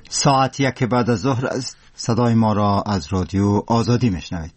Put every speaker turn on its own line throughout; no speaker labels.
ساعت 1 بعد از ظهر است. صدای ما را از رادیو آزادی میشنوید.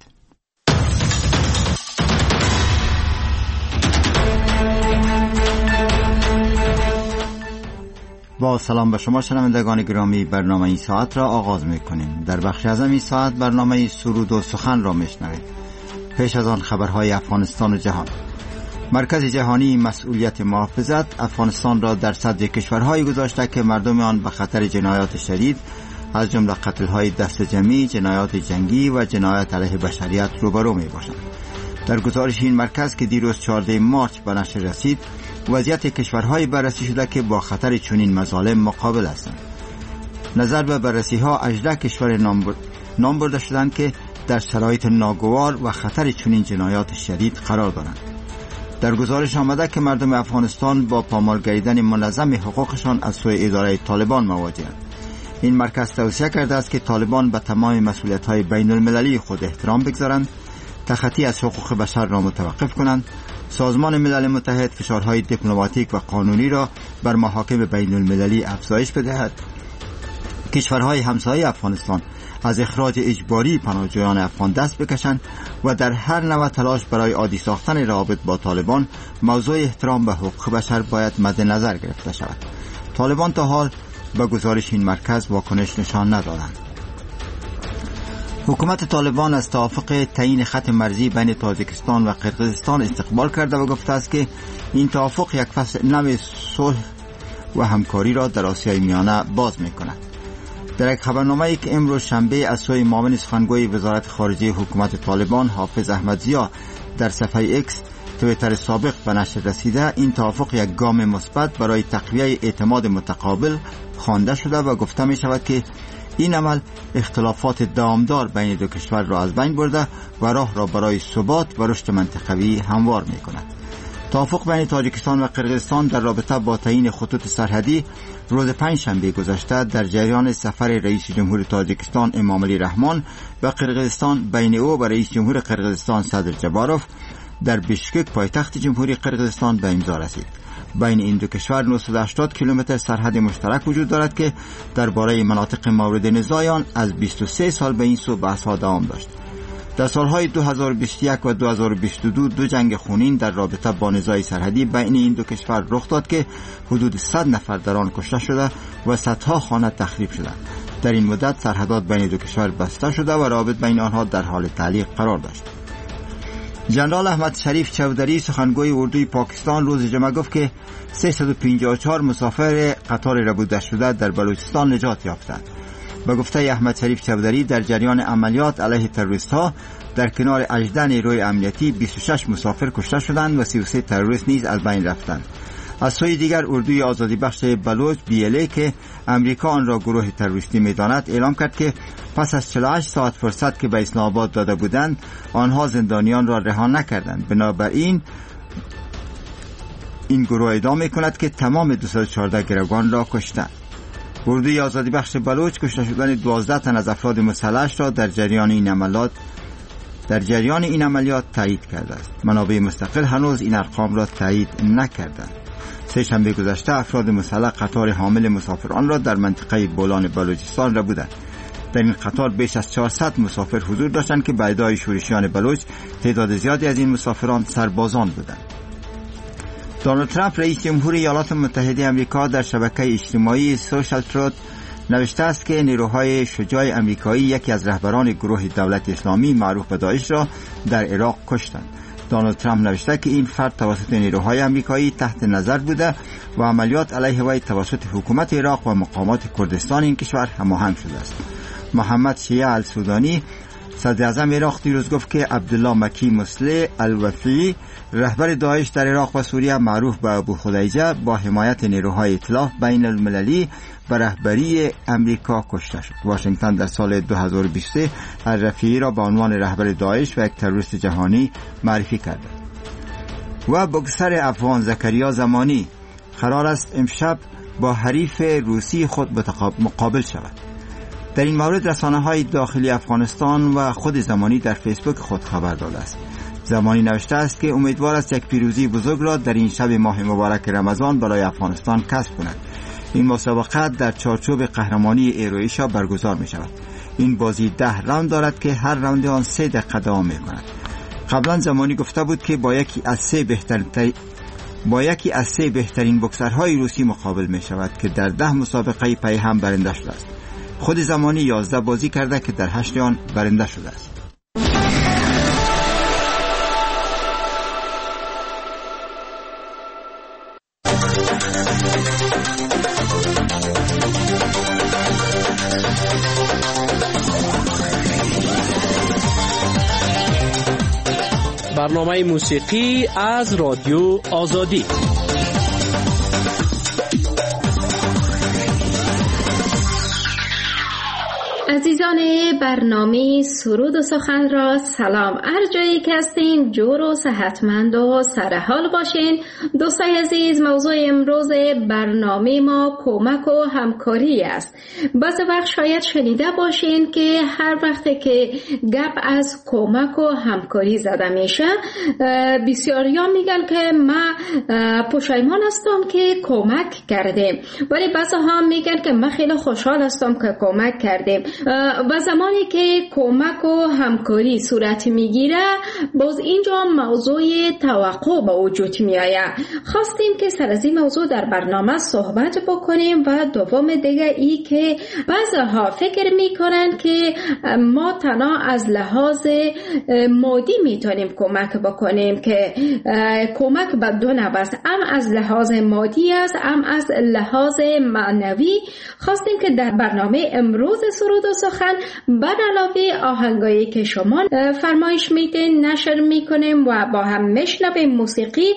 با سلام به شما شنوندگان گرامی، برنامه این ساعت را آغاز میکنیم. در بخش از این ساعت برنامه سرود و سخن را میشنوید. پیش از آن خبرهای افغانستان و جهان. مرکز جهانی مسئولیت محافظت افغانستان را در صدر کشورهایی گذاشته که مردم آن به خطر جنایات شدید از جمله قتل‌های دست جمعی، جنایات جنگی و جنایت علیه بشریت روبرو می‌باشند. در گزارش این مرکز که دیروز 14 مارس به نشر رسید، وضعیت کشورهای بررسی شده که با خطر چنین مظالم مقابل هستند. نظر به بررسی‌ها 18 کشور نام برده شدند که در شرایط ناگوار و خطر چنین جنایات شدید قرار دارند. در گزارش آمده که مردم افغانستان با پامال گردیدن منظم حقوقشان از سوی اداره طالبان مواجهند. این مرکز توصیه کرده است که طالبان به تمام مسئولیت‌های بین المللی خود احترام بگذارند، تخطی از حقوق بشر را متوقف کنند، سازمان ملل متحد فشارهای دیپلماتیک و قانونی را بر محاکم بین المللی افزایش بدهد، کشورهای همسایه افغانستان از اخراج اجباری پناهجویان افغان دست بکشند و در هر نوع تلاش برای عادی ساختن روابط با طالبان موضوع احترام به حقوق بشر باید مد نظر گرفته شود. طالبان تا حال به گزارش این مرکز واکنش نشان ندادند. حکومت طالبان از توافق تعیین خط مرزی بین تاجیکستان و قرقیزستان استقبال کرده و گفته است که این توافق یک فصل نو صلح و همکاری را در آسیای میانه باز می‌کند. در یک خبرنامه‌ای که امروز شنبه از سوی معاون سخنگوی وزارت خارجه حکومت طالبان حافظ احمد ضیا در صفحه ایکس توییتر سابق به نشر رسیده، این توافق یک گام مثبت برای تقویت اعتماد متقابل خوانده شده و گفته می شود که این عمل اختلافات دامدار بین دو کشور را از بین برده و راه را برای ثبات و رشد منطقوی هموار می کند. توافق بین تاجیکستان و قرقیزستان در رابطه با تعیین خطوط سرحدی روز پنجشنبه گذشته در جریان سفر رئیس جمهور تاجیکستان امامعلی رحمان به قرقیزستان بین او و رئیس جمهور قرقیزستان صدر جباروف در بیشکک پایتخت جمهوری قرقیزستان به امضا رسید. بین این دو کشور 980 کیلومتر سرحد مشترک وجود دارد که درباره مناطق مورد نزاع آن از 23 سال به این سو بحث‌ها دوام داشت. در سالهای 2021 و 2022 دو جنگ خونین در رابطه با نزاع سرحدی بین این دو کشور رخ داد که حدود 100 نفر در آن کشته شده و صدها خانه تخریب شدند. در این مدت سرحدات بین دو کشور بسته شده و روابط بین آنها در حال تعلیق قرار داشت. جنرال احمد شریف چودری سخنگوی اردوی پاکستان روز جمعه گفت که 354 مسافر قطار ربوده شده در بلوچستان نجات یافتند. به گفته احمد شریف چودری در جریان عملیات علیه تروریست‌ها در کنار 18 نیروی امنیتی 26 مسافر کشته شدند و 33 تروریست نیز از بین رفتند. از سوی دیگر اردوی آزادی بخش بلوچ BLA که امریکا آن را گروه تروریستی می‌داند اعلام کرد که پس از 48 ساعت فرصت که به اسلام آباد داده بودند آنها زندانیان را رها نکردند. بنابراین این گروه ادعا می‌کند که تمام 214 گروگان را کشتند. اردوی آزادی بخش بلوچ کشته شدن 12 تن از افراد مسلح را در جریان این عملیات تایید کرده است. منابع مستقل هنوز این ارقام را تایید نکردند. سه شنبه گذشته افراد مسلح قطار حامل مسافران را در منطقه بولان بلوچستان را بودند. در این قطار بیش از 400 مسافر حضور داشتند که به ادعای شورشیان بلوچ تعداد زیادی از این مسافران سربازان بودند. دونالد ترامپ رئیس جمهور ایالات متحده آمریکا در شبکه اجتماعی سوشال تروت نوشته است که نیروهای شجاع آمریکایی یکی از رهبران گروه دولت اسلامی معروف به داعش را در عراق کشتند. دونالد ترامپ نوشته که این فرد توسط نیروهای آمریکایی تحت نظر بوده و عملیات علیه وی توسط حکومت عراق و مقامات کردستان این کشور هماهنگ شده است. محمد شیع السودانی صدر اعظم عراق دیروز گفت که عبدالله مکی مسلح الوفی رهبر داعش در عراق و سوریه معروف به ابو خدیجه با حمایت نیروهای ائتلاف بین المللی به رهبری امریکا کشته شد. واشنگتن در سال 2023 الرفیعی را به عنوان رهبر داعش و یک تروریست جهانی معرفی کرد. و بوکسر افغان زکریا زمانی قرار است امشب با حریف روسی خود مقابل شود. در این مورد رسانه‌های داخلی افغانستان و خود زمانی در فیسبوک خود خبر داده است. زمانی نوشته است که امیدوار است یک پیروزی بزرگ را در این شب ماه مبارک رمضان برای افغانستان کسب کند. این مسابقه در چارچوب قهرمانی ایروئیشا برگزار می شود. این بازی 10 راند دارد که هر راند آن 3 دقیقه دوام می کند. قبلا زمانی گفته بود که با یکی از 3 بهترین بوکسرهای روسی مقابل می شود که در 10 مسابقه پی هم برنده شده است. خود زمانی 11 بازی کرده که در 8 آن برنده شده است.
برنامه موسیقی از رادیو آزادی.
عزیزان برنامه سرود و سخن را سلام. هر جایی که هستین جور و صحتمند و سرحال باشین. دوستای عزیز، موضوع امروز برنامه ما کمک و همکاری است. بعضی وقت شاید شنیده باشین که هر وقت که گپ از کمک و همکاری زده میشه بسیاریا میگن که من پشیمان هستم که کمک کردیم، ولی بعضی ها میگن که من خیلی خوشحال هستم که کمک کردیم. و زمانی که کمک و همکاری صورت میگیره باز اینجا موضوع توقع به وجود میآید. خواستیم که سر از این موضوع در برنامه صحبت بکنیم و دوم دیگه ای که بعضها فکر میکنن که ما تنها از لحاظ مادی میتونیم کمک بکنیم که کمک به دو نوع است، هم از لحاظ مادی است هم از لحاظ معنوی. خواستیم که در برنامه امروز سرود و سخن بر علاوه آهنگایی که شما فرمایش میدین نشر میکنیم و با هم میشنویم موسیقی،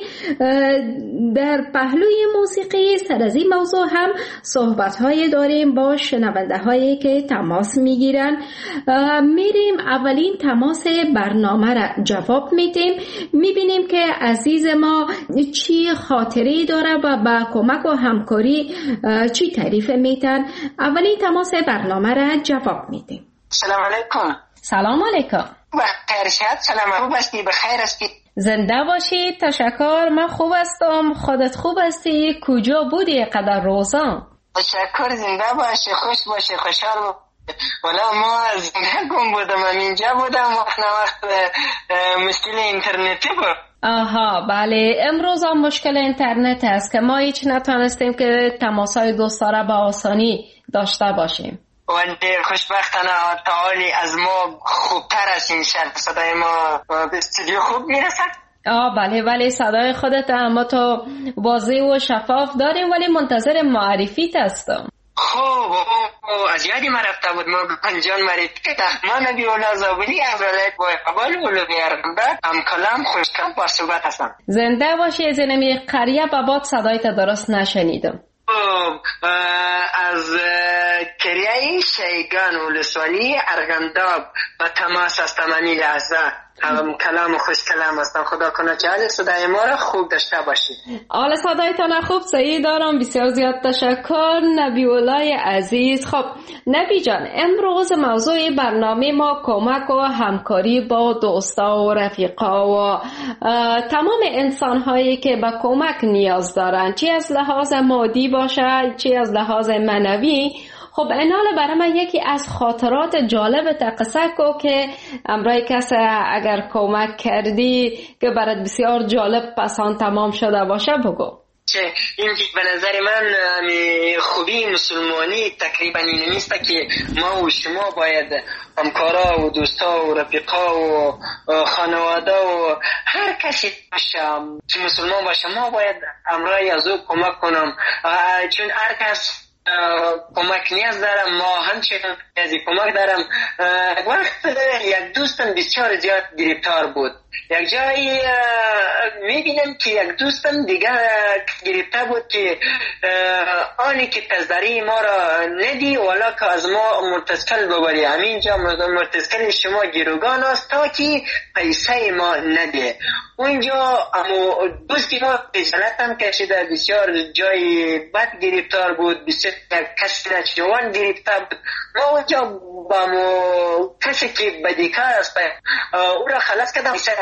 در پهلوی موسیقی سر از این موضوع هم صحبت های داریم با شنونده هایی که تماس میگیرن. میریم اولین تماس برنامه را جواب میدیم، میبینیم که عزیز ما چی خاطری داره و با کمک و همکاری چی تعریف میتن. اولین تماس برنامه را جواب میدیم.
سلام علیکم.
سلام علیکم.
بخیر شد. سلام، خوب هستی؟ بخیر هستی؟
زنده باشی. تشکر، من خوب هستم. خودت خوب هستی؟ کجا بودی قدر روزان؟
تشکر، زنده باشی، خوش باشی، خوشحال باشی. والا ما زنده گم بودم، من اینجا بودم وقت مشکل اینترنتی بود.
آها بله، امروز هم مشکل اینترنت است که ما هیچ نتونستیم که تماسای دوستاره به آسانی داشته باشیم.
ولی خوشبختانه تعالی از ما خوبتر است، این صدای ما به استودیو خوب میرسد.
بله صدای خودت اما تو واضح و شفاف داریم، ولی منتظر معرفیت هستم.
خوب از یادی ما رفته بود، ما پنجان معرفی که من نبی اولا زابلی از ولایت بای قبال اولو بیارم بعد هم کلام خوشکم با صحبت هستم.
زنده باشی. از اینمی قریه بابات صدایت درست نشنیدم.
از کریه شیگان ولسوالی ارغنداب و تماس هستم این لحظه. کلام خوش کلام هستم. خدا کنه که حال صدای ما را خوب داشته باشید.
حال صدایتان خوب صحیح دارم. بسیار زیاد تشکر نبی اولای عزیز. خب نبی جان، امروز موضوع برنامه ما کمک و همکاری با دوستا و رفیقا و تمام انسان هایی که به کمک نیاز دارن، چی از لحاظ مادی باشه چی از لحاظ معنوی. خب اینال برای من یکی از خاطرات جالب تقصه کو که امرای کسی اگر کمک کردی که برات بسیار جالب پسان تمام شده باشه بگو.
این به نظر من خوبی مسلمانی تقریبا این نیست که ما و شما باید همکارا و دوستا و رفیقا و خانواده و هر کسی باشه که مسلمان باشه ما باید امرای از او کمک کنم، چون هر کس کمک نیاز دارم. ما همچنین نیازی کمک دارم. وقت یک دوستم بسیار زیاد گرفتار بود. یک جایی میبینم که یک دوستم دیگه گرفته بود که آنی که تزدری ما را ندی ولی که از ما مرتزکل ببری. همینجا مرتزکل شما گروگان است تا که پیسه ما نده. اونجا دوستی ما بجلتم کشیده، بسیار جای بد گرفتار بود، بسیار کسی را جوان گرفته بود. ما اونجا با کسی که بدیکار است او را خلاص کردم، پیسه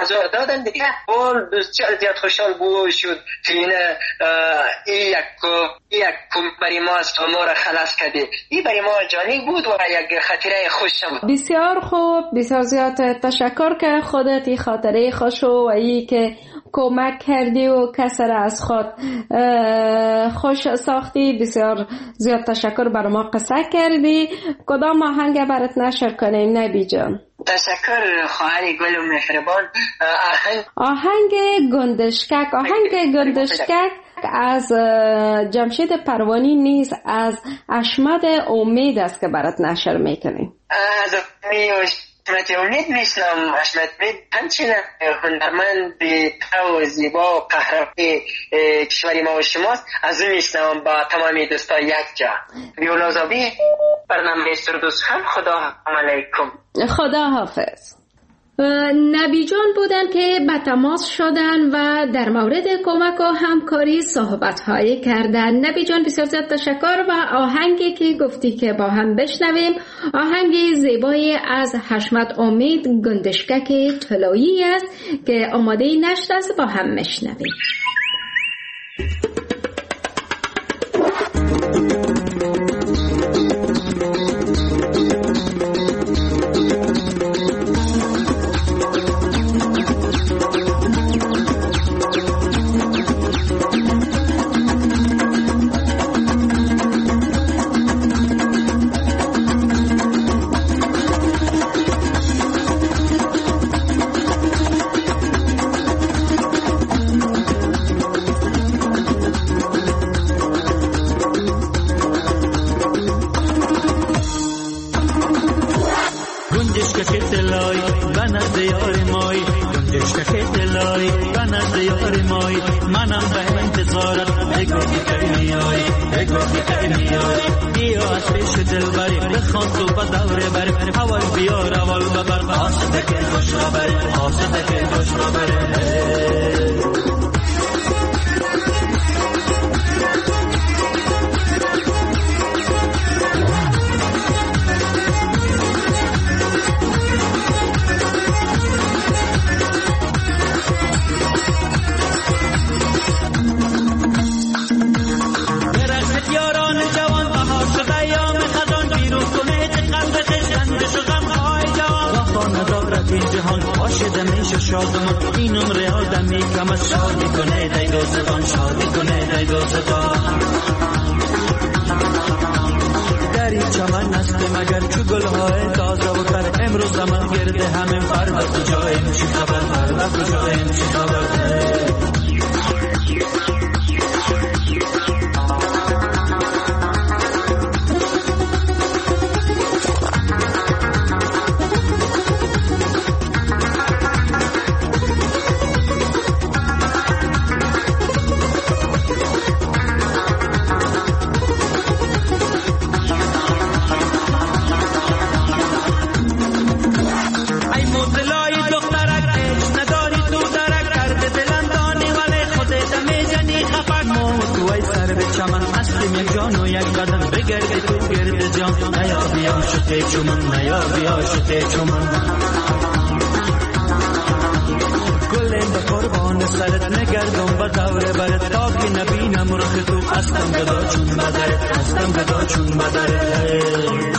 فضا دادن دیگه. اول زیاد خوشحال بود شد که این یک برای ما است و ما را خلاص کرده. این برای ما جانی بود و یک خاطره خوش بود.
بسیار خوب، بسیار زیاد تشکر که خودت این خاطره خوش و ای که کمک کردی و کسر از خود خوش ساختی. بسیار زیاد تشکر برای ما قصه کردی. کدام آهنگ برات نشر کنیم نبی جان؟
تشکر خواهر گل و مهربان.
آهنگ گندشکک. آهنگ گندشکک از جمشید پروانی نیست، از اشمت امید است که برات نشر میکنیم.
از اشمت امید میشنم. اشمت امید همچنین هنرمند و زیبا و قهرمان کشور ما و شماست. از اون میشنم با تمامی دوستا یک جا. بیولازابی برنامه سردوس خان. خدا علیکم. خدا
حافظ. نبی جان بودن که به تماس شدن و در مورد کمک و همکاری صحبت‌هایی کردن. نبی جان بسیار زیاد تشکر. و آهنگی که گفتی که با هم بشنویم آهنگی زیبایی از حشمت امید گندشکک طلایی است که آماده نشت است، با هم بشنویم.
اینم ریال دمی کم از شادی کنه دای دوستان، شادی کنه دای دوستان. در این چمن است مگر چو گلهای تازه و تر، امروز زمان گرده همین فردا کجاییم، چی خبر فردا کجاییم، چی خبر. گلیم به قربان سرت نگردم با دوره برت تا که نبینم رخ تو هستم گدا چون بدرت، هستم گدا چون بدرت.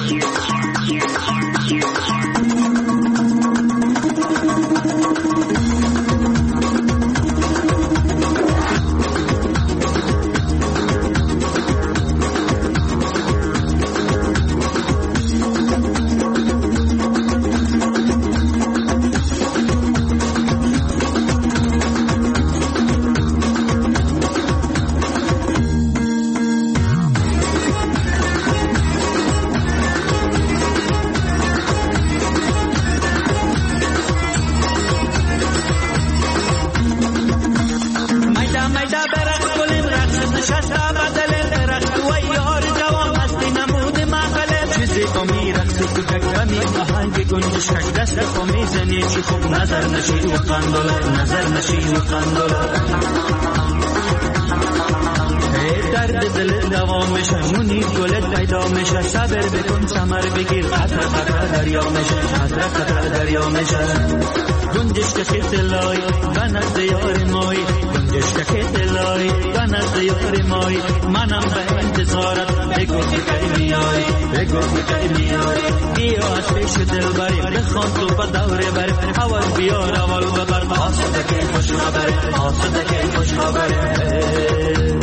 درد دل دوام میشه، مونی گلت پیدا میشه، صبر بکن ثمر بگیر، قطره قطره دریا میشه، قطره قطره دریا میشه. گنجش که خیتلای و نزد یار مای، گنجش که خیتلای و نزد یار مای، منم به انتظارت بگو که میای، بگو که میای. بیا از پیش دل بری، بخوان تو با دوره بری، اول بیار اول ببر، آسوده که خوش خبره، آسوده که خوش خبره.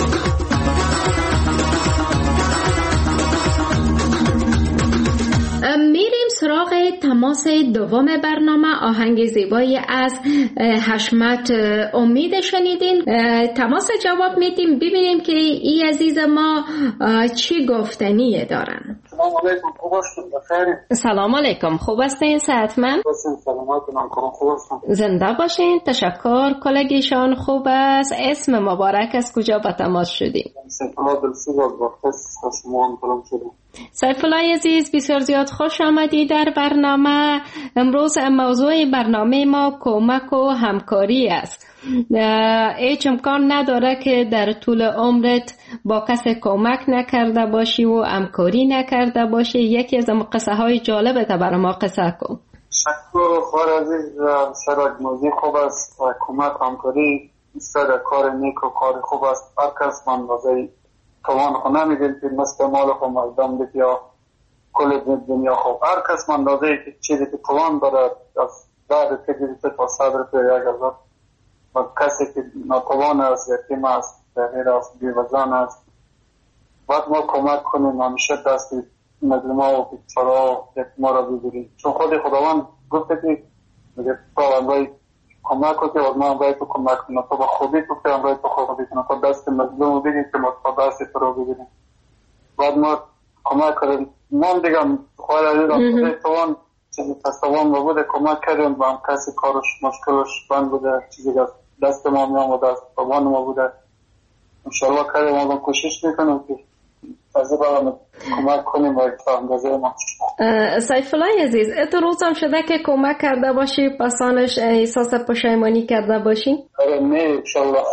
میریم سراغ تماس دوم برنامه. آهنگ زیبایی از حشمت امید شنیدین. تماس جواب میدیم ببینیم که ای عزیز ما چی گفتنیه دارن.
سلام علیکم، خوب هستید؟ بخیر.
سلام علیکم، خوب هستین؟ صحتمند؟
سلامتون، خوب هستم.
زنده باشین. تشکر. کلگیشان خوب است. اسم مبارک از کجا به تماس شدیم؟
سیفالله دلسوز از بخص خشمان کلام شدیم.
سیفالله عزیز، بسیار زیاد خوش آمدی در برنامه. امروز موضوع برنامه ما کمک و همکاری است. هیچ امکان نداره که در طول عمرت با کسی کمک نکرده باشی و همکاری نکرده باشی. یکی از قصه های جالبت برای ما قصه کن.
شکر خواهر عزیز، شرک موضوع خوب است و کمک همکاری بسیار کار نیک و کار خوب است. هر کس من وضعی توان خو نمیدیم که مستعمال خو مردم بید یا کل دنیا خوب. هر کس من وضعی که چیزی که توان دارد از دار تجریبت تا صدر پر یک ازاد و کسی که ناتوان است، یتیم است، فقیر است، بیوزن است، باید ما کمک کنیم. همیشه دستی مظلوما و بیچاره‌ها یتیما را بگیریم، چون خود خداوند گفته که میگه تو امرای کمک کنی و ما امرای تو کمک کنیم، تو با خوبی تو که امرای تو خوبی کنیم، تو دست مظلوم رو بگیم که ما تو دست تو رو بگیریم. باید ما کمک کنیم. ما دیگه خواهر عزیزم توان چیزی تصوان ما بوده کمک کردیم و هم کسی کارش مشکلش بند بوده، چیزی که دست ما میام و دست توان ما بوده. انشاءالله کردیم ما کوشش میکنیم که از این کمک کنیم و تا اندازه ما.
سیفالله عزیز، ات روزم شده که کمک کرده باشی پسانش احساس پشیمانی کرده باشی؟
آره نه انشاءالله.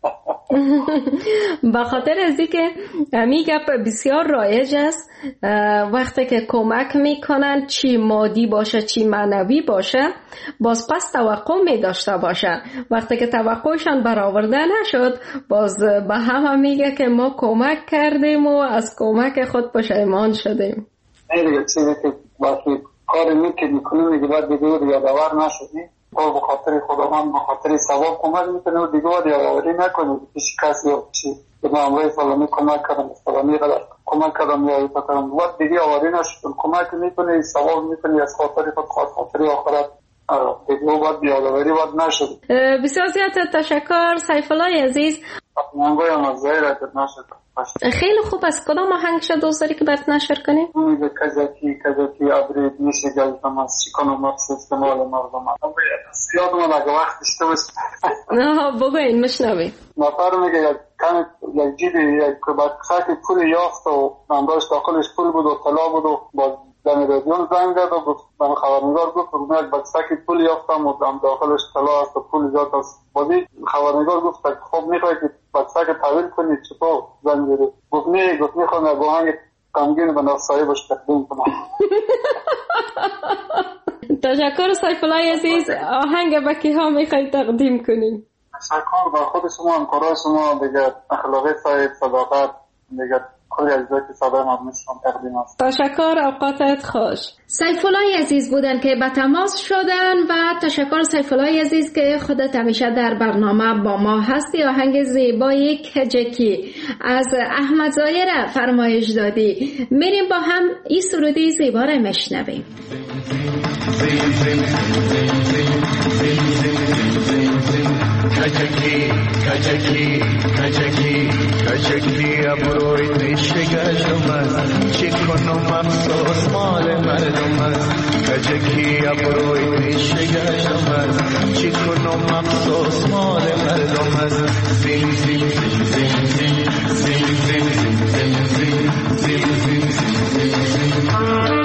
به خاطر ازی که می گپ بسیار رایج است، وقتی که کمک میکنن چی مادی باشه چی معنوی باشه باز پس توقع می داشته باشن. وقتی که توقعشان برآورده نشد باز به همه میگه که ما کمک کردیم و از کمک خود پشیمان شدیم.
نه دیگه چیزی که وقتی کار میکنیم دیگه باید دیگه یادآور نشدیم. تو به خاطر خداوند به خاطر ثواب کمک میکنه و دیگه باید یادآوری نکنی پیش کسی یا چی به امروی فلانی کمک کردم فلانی کمک کردم یا ایتا کردم باید دیگه یادآوری نشد. کمک میکنی ثواب میکنی از خاطر خود خاطر آخرت دیگه باید یادآوری باید نشد.
بسیار زیاد تشکر سیفالله عزیز.
آهنگایم از ظاهرت نشد.
خیلی خوب است. کدام آهنگش دوست داری که برات نشر کنیم؟
میگه کجکی ابرید میشه گلتم از چیکن و مقصد استعمال مردم. یاد من اگه وقت اشته باشه.
بگوین مشنوی.
نفر میگه یک جیبی یک بکسک پول یافت و انداش داخلش پول بود و طلا بود و با دم رادیون زنگ زد و گفت من خبرنگار گفت من یک بکسک پول یافتم و داخلش طلا است و پول زیاد است. بازی خبرنگار گفت خب میخوای که بکسک طویل کنی چطور زنگ زدی؟ گفت نه گفت میخوام با آهنگ غمگین به صاحبش تقدیم کنم.
تشکر سیفالله عزیز. آهنگ به کی ها میخوای تقدیم کنیم؟
تشکر با خود شما، همکارای شما، دیگه اخلاقی صاحب، صداقت، دیگه کلی اجزایی که صدای مدنشون تقدیم است.
تشکر، اوقاتت خوش. سیفالله عزیز بودن که به تماس شدن و تشکر سیفالله عزیز که خودت همیشه در برنامه با ما هستی. آهنگ زیبای کجکی از احمد ظاهر فرمایش دادی. میریم با هم این سرودی زیبا رو میشنویم.
کجکی کجکی کجکی کجکی ابروی نشگشم است چی کنم افسوس مال مردم است. کجکی ابروی نشگشم است چی کنم افسوس مال مردم است. زین زین زین زین زین زین زین زین زین زین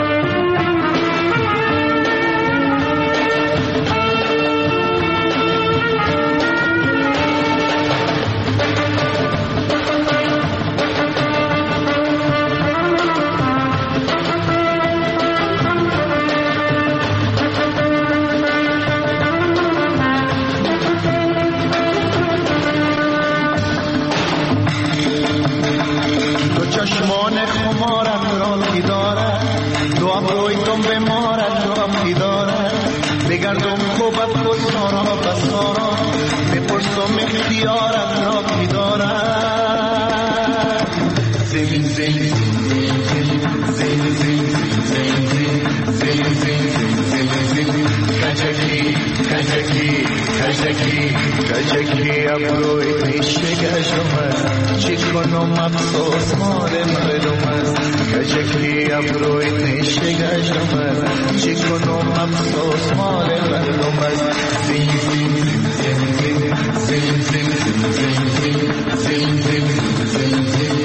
ابروی تم به مارد رابطی دارد بگردم خوبت خود سارا بسارا بپرسم اختیارت رابطی دارد زمین زمین کجکی ابروی پیشگش اومد چی کنم افسوس مال مردم است کجکی ابروی پیشگش اومد چی کنم افسوس مال مردم است زین زین زین زین زین زین زین زین زین زین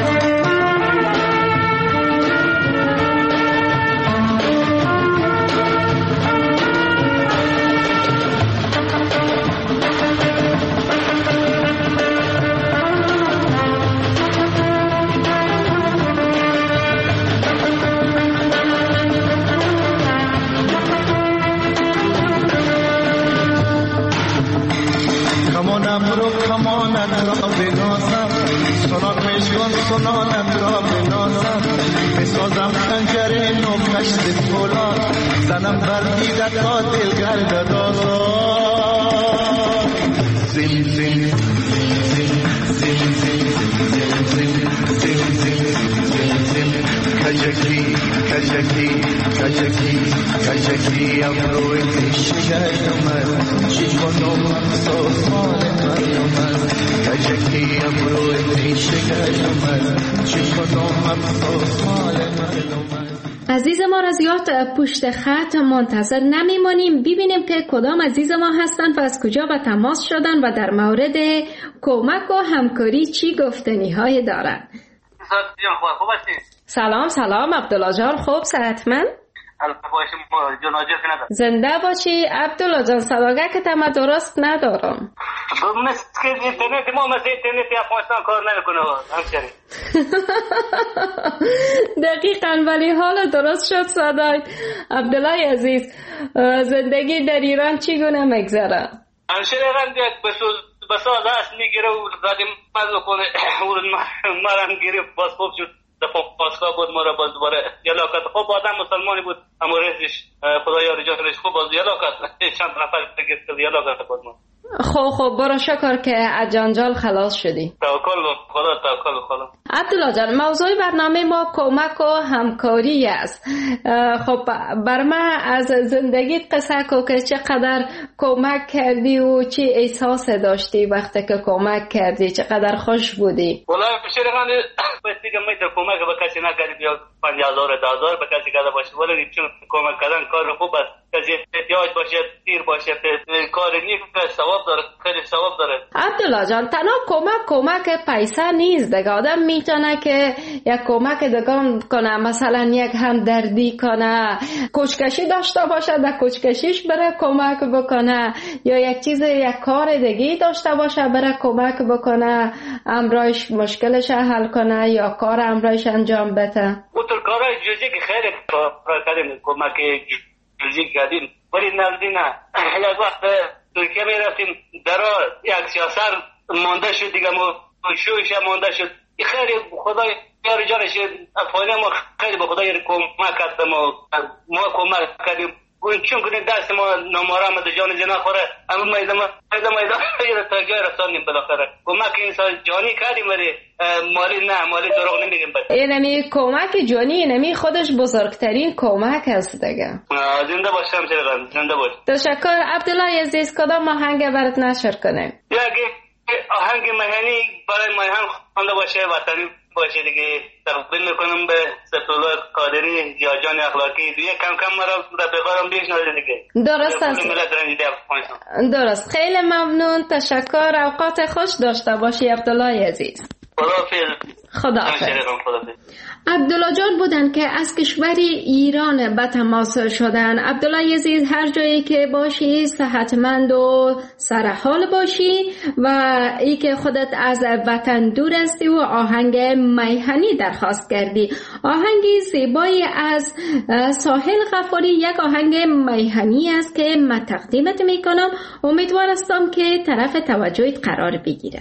کمانت را بنازم سنان میشکن سنانت را بنازم بسازم خنجر نو کشت فولاد زنم بردیده تا دلگرد دازاد زین زین زین زین زین زین زین زین زین کجکی کجکی کجکی کجکی ابروی پیشگش اومد چی کنم افسوس مال مردم است کجکی ابروی پیشگش اومد چی کنم افسوس مال مردم است.
عزیز ما را زیاد پشت خط منتظر نمیمانیم، ببینیم که کدام عزیز ما هستند و از کجا به تماس شدن و در مورد کمک و همکاری چی گفتنی های دارند. سلام عبدالله جان، خوب صحتمند؟ زنده باشی عبدالله جان. صداقت ما درست ندارم. دقیقاً، ولی حالا درست شد صدای. عبدالله عزیز، زندگی در ایران چگونه میگذره؟
بس دست میگیره و قدیم مزل کنه و مرم گرفت باز خوب شد پاسخا بود ما را باز دوباره یلاکت. خب آدم مسلمانی بود اما رزش خدا یار جانش خوب باز یلاکت چند نفر گرفت یلاکت بود ما.
خب برو شکر که از جنجال خلاص شدی.
توکل خدا، توکل خدا.
عبدالله جان، موضوع برنامه ما کمک و همکاری است. خب بر من از زندگیت قصه کو که چقدر کمک کردی و چی احساس داشتی وقتی که کمک کردی، چقدر خوش بودی؟
والله بشه من دیگه میتونم کمک به کسی نکردم یا 50,000 10,000 به کسی کرده باشه، ولی چون کمک کردن کار خوب است. کسی احتیاج باشه تیر باشه کار نیک ثواب داره، خیلی ثواب داره.
عبدالله جان، تنها کمک پیسه نیست دیگه. آدم میتونه که یک کمک دگان کنه، مثلا یک همدردی کنه، کوچکشی داشته باشه در کوچکشیش بره کمک بکنه، یا یک کار دیگه داشته باشه بره کمک بکنه، امرایش مشکلش حل کنه یا کار امرایش انجام بده.
اون کارهای جزئی که خیلی کار کردیم، کمک جزئی کردیم، ولی نقدی نه. یک وقت ترکیه می رفتیم درا یک سیاسر مانده شد دیگه، ما شویش مانده شد. خیلی خدا یار جانش افغانی ما خیلی به خدا کمک کرد، ما کمک کردیم. چون کنه دست ما نامارم به جان زنا خوره، اما میدم تا جای رساندیم بالاخره. کمک انسان جانی کردیم ولی مالی نه، مالی دروغ نمیگیم.
اینمی کمک جانی اینمی خودش بزرگترین کمک است دیگه.
زنده باشم چرا، زنده باش.
تشکر عبدالله عزیز. کدام آهنگ برات نشر کنه؟
یک آهنگ مهنی برای مهن خوانده باشه، وطنی باشه دیگه. تقدیم میکنم به ستولای قادری، جان اخلاقی دیگه. کم کم مرا رفیقارم بیشناسه دیگه.
درست است. درست. خیلی ممنون، تشکر. اوقات خوش داشته باشی عبدالله عزیز. خداحافظ. عبدالله جان بودن که از کشور ایران به تماس شدن. عبدالله عزیز، هر جایی که باشی صحتمند و سرحال باشی و ای که خودت از وطن دور هستی و آهنگ میهنی درخواست کردی. آهنگی زیبایی از ساحل غفاری، یک آهنگ میهنی است که من تقدیمت میکنم. امیدوارم که طرف توجهت قرار بگیره.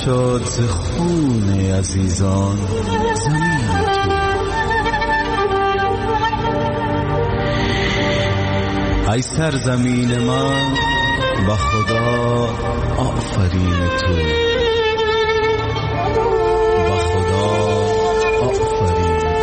نشد ز خون عزیزان زمین تو. ای سرزمین من با خدا آفرین تو، با خدا آفرین تو.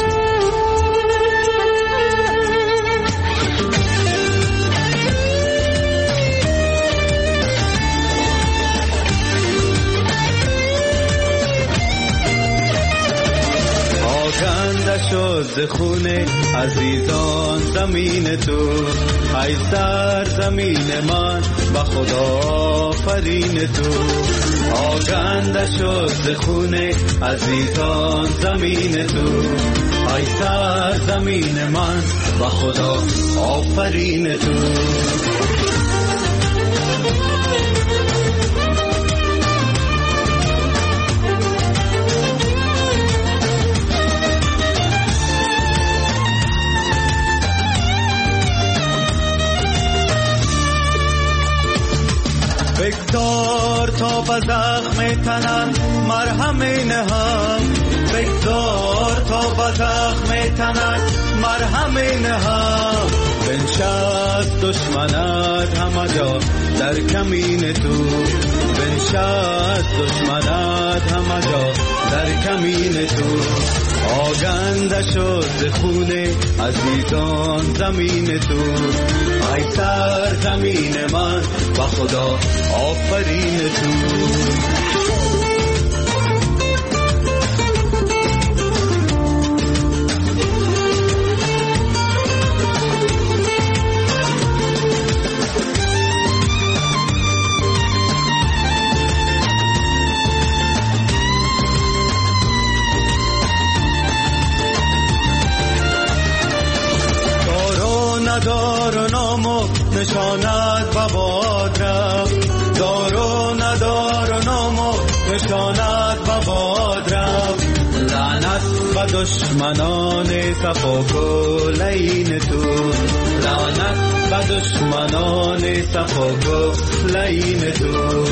آکنده شد ز خون عزیزان زمین تو، ای سرزمین من با خدا آفرین تو. آکنده شد ز خون عزیزان زمین تو، ای سرزمین من با خدا آفرین تو. بگذار تا به زخم تنم مرهم نهم، بگذار تا به زخم تنم مرهم نهم. بنشست دشمنت همه جا در کمین تو، بنشست دشمنت همه جا در کمین تو. آگنده شد ز خون عزیزان زمین تو، ای سرزمین من با خدا آفرین تو. ندار و نام و نشانت بباد رفت، دار و ندار و نام و نشانت بباد رفت. لعنت به دشمنان صفا کلین تو، لعنت به دشمنان صفا کلین تو.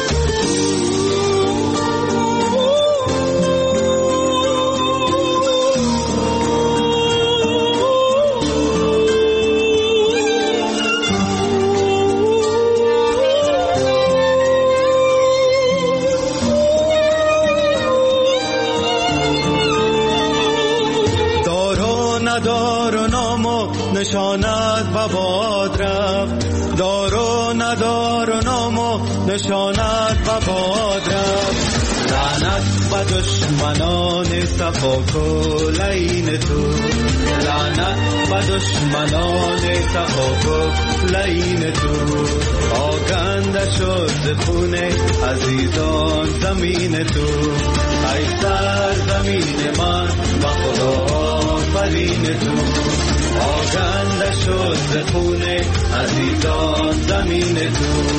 دار و نام و نشانت بباد رفت، دار و ندار و نام و نشانت بباد رفت. لعنت به دشمنان صفا کلین تو، لعنت به دشمنان صفا کلین تو. آکنده شد ز خون عزیزان زمین تو، ای سرزمین من با خدا آفرین تو. آکنده شد ز خون عزیزان زمین تو.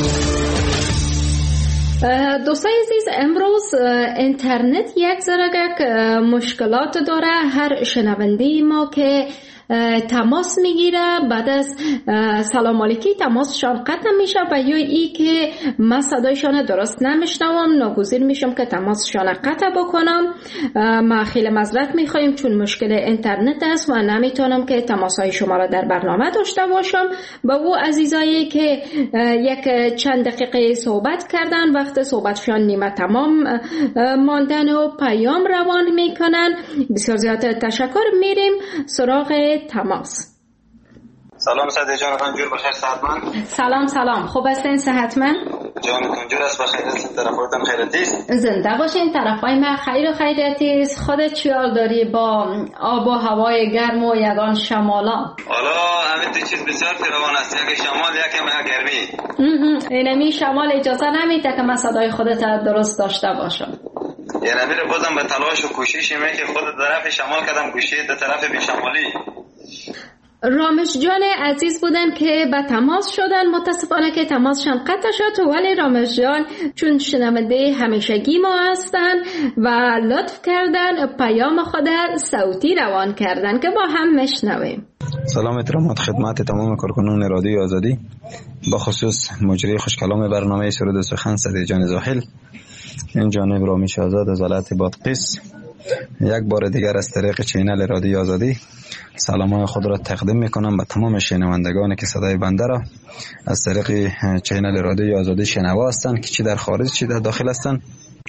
دوستای عزیز، امروز اینترنت یک ذره مشکلات داره. هر شنونده ما که تماس میگیره بعد از سلام علیکی تماسشان قطع میشه و یا ای که من صدایشان درست نمیشنوم ناگزیر میشم که تماسشان قطع بکنم. ما خیلی معذرت میخوایم چون مشکل اینترنت است و نمیتونم که تماسهای شما را در برنامه داشته باشم. با او عزیزایی که یک چند دقیقه صحبت کردن وقت صحبتشان نیمه تمام ماندن و پیام روان میکنن، بسیار زیاد تشکر. میریم سراغ تماس.
سلام سعید جان، جور بخیر صحتمند؟
سلام خوب هستین؟ صحتمند؟
جانتون جور است؟ بخیر است؟ طرفاتون خیریتی است؟
زنده باشین. طرفای ما خیر و خیریتی است. خودت چیال داری با آب و هوای گرم و یگان شمالا؟
حالا همین دو چیز بسیار فراوان است، یکی شمال یکی گرمی.
اینمی شمال اجازه نمیده که من صدای خودت درست داشته باشم.
یعنی میره بازم به تلاش و کوشش که خود طرف شمال کردم گوشه در طرف بی شمالی.
رامش جان عزیز بودن که به تماس شدن، متاسفانه که تماسشان قطع شد، ولی رامش جان چون شنونده همیشگی ما هستن و لطف کردن پیام خود صوتی روان کردن که با هم مشنویم.
سلام احترامات خدمت تمام کارکنان رادیو آزادی، با خصوص مجری خوشکلام برنامه سرود و سخن سعید جان زاحل. این جانب رامیش آزاد از ولایت بادغیس یک بار دیگر از طریق چینل رادیو آزادی سلامای خود را تقدیم میکنم به تمام شنوندگانی که صدای بنده را از طریق چینل رادیو آزادی شنوا هستند که چی در خارج چی در داخل هستند.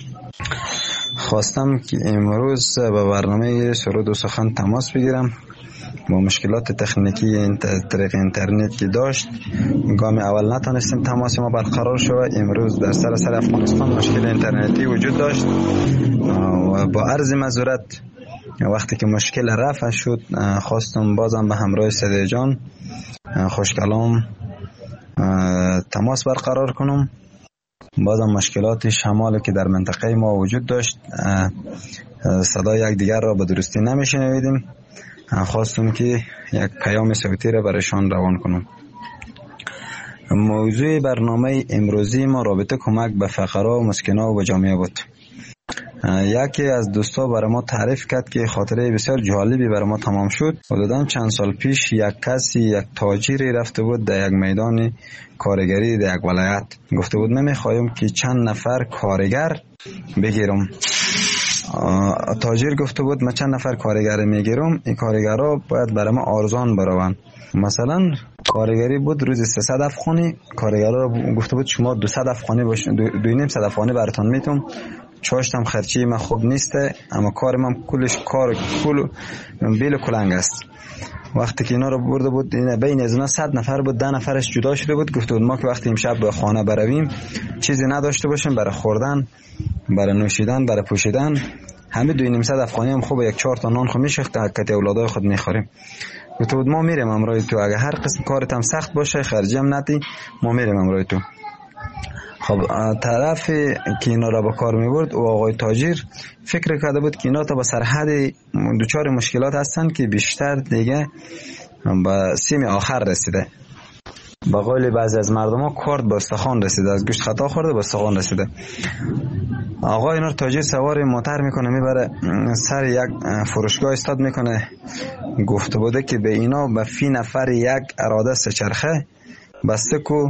خواستم که امروز به برنامه سرود و سخن تماس بگیرم. با مشکلات تکنیکی طریق اینترنت که داشت گام اول نتونستیم تماس ما برقرار شود. امروز در سراسر افغانستان مشکل اینترنتی وجود داشت و با عرض معذرت وقتی که مشکل رفع شد خواستم بازم به همراه صدای جان خوشکلام تماس برقرار کنم. بازم مشکلات شمالی که در منطقه ما وجود داشت صدای یک دیگر را به درستی نمیشنویدیم. خواستم که یک پیام صوتی را برایشان روان کنم. موضوع برنامه امروزی ما رابطه کمک به فقرا و مسکینا و جامعه بود. یکی از دوستا برای ما تعریف کرد که خاطره بسیار جالبی برای ما تمام شد. حدوداً چند سال پیش یک کسی یک تاجری رفته بود در یک میدان کارگری در یک ولایت. گفته بود نمیخوایم که چند نفر کارگر بگیرم. تاجر گفته بود من چند نفر کارگر میگیرم، این کارگرها باید برای ما ارزان بروند. مثلا کارگری بود روزی 300 افغانی، کارگرها گفته بود شما 200 افغانی باشه، 2.5 افغانی براتون میتونم. چاشتم خرچی من خوب نیسته اما کار من کلش کار کل بیل کلنگ است. وقتی که اینا رو برده بود بین از اینا 100 نفر بود، 10 نفرش جدا شده بود. گفته بود ما که وقتی امشب به خانه برویم چیزی نداشته باشیم برای خوردن، برای نوشیدن، برای پوشیدن، همه 2.5 افغانی هم خوب 1-4 تا نان خو میشه تا اولادای خود میخوریم. گفته بود ما میریم امروز تو، اگه هر قسم کارت هم سخت باشه خرجی هم ندی ما میریم امروز تو. خب طرف که اینا را به کار میبرد و آقای تاجر فکر کرده بود که اینا تا به سرحد دوچار مشکلات هستن که بیشتر دیگه به سیم آخر رسیده. با قول بعضی از مردم ها کارد به استخوان رسیده، از گوشت خطا خورده به استخوان رسیده. آقا اینا تاجر سوار موتر میکنه میبره سر یک فروشگاه استاد میکنه. گفته بوده که به اینا به فی نفر یک اراده سچرخه بسته کو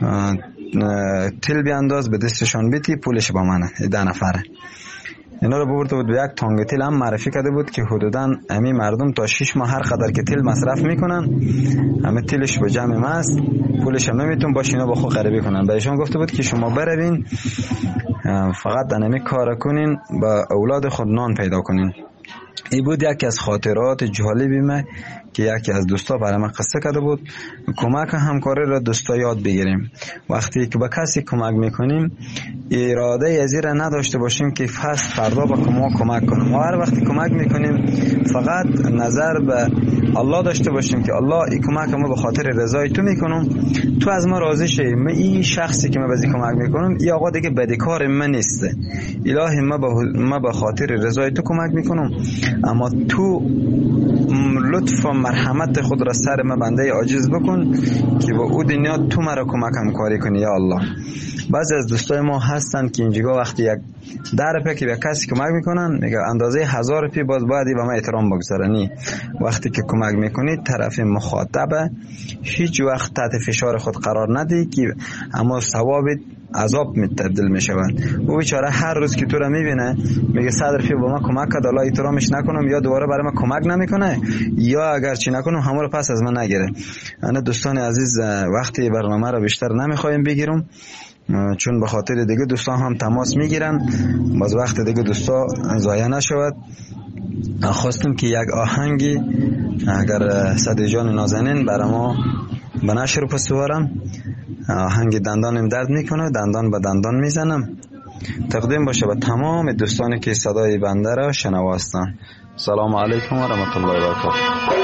تیل بیانداز به دستشان بیتی پولش با منه 10 نفره. اینا رو برده بود به یک تانگ تیل هم معرفی کرده بود که حدوداً همین مردم تا 6 ماه هر قدر که تیل مصرف میکنن همه تیلش به جمع ماست، پولش هم نمیتون باشه اینا با خود غریبی کنن. بهشون گفته بود که شما بروین فقط دنمی کار کنین با اولاد خود نان پیدا کنین. این بود یکی از خاطرات جالبی من که یکی از دوستا برای من قصه کرده بود. کمک همکاری را دوستا یاد بگیریم. وقتی که به کسی کمک میکنیم اراده ازی را نداشته باشیم که فردا به ما کمک کنیم. و هر وقتی کمک میکنیم فقط نظر به الله داشته باشیم که الله این کمک ما به خاطر رضای تو میکنم، تو از ما راضی شی. من این شخصی که من بازی کمک میکنم این آقا دیگه بدکار من نیسته، الهی ما به خاطر رضای تو کمک میکنم، اما تو لطف و مرحمت خود را سر من بنده عاجز بکن که با او دنیا تو مرا کمکم کاری کنی یا الله. بعضی از دوستای ما هستن که اینجا وقتی یک 10 روپیه که به کسی کمک میکنن میگه اندازه 1000 روپیه باز باید به من احترام بگذارنی. وقتی که کمک میکنی طرف مخاطب هیچ وقت تحت فشار خود قرار ندی که اما ثواب عذاب تبدیل میشوند. او بیچاره هر روز که تو را میبینه میگه 100 روپیه با من کمک کرد الله احترامش نکنم یا دوباره برای من کمک نمیکنه یا اگر چی نکنم همه رو پس از من نگیره. انا دوستان عزیز وقتی برنامه را بیشتر نمیخوایم بگیرم چون به خاطر دیگه دوستان هم تماس میگیرن باز وقت دیگه دوستا ضایع نشود. خواستم که یک آهنگی اگر صدای جان نازنین برای ما به نشر پسوارم. آهنگ دندانم درد میکنه دندان به دندان میزنم تقدیم باشه به تمام دوستانی که صدای بنده را شنوا هستن. سلام علیکم و رحمت الله و برکاته.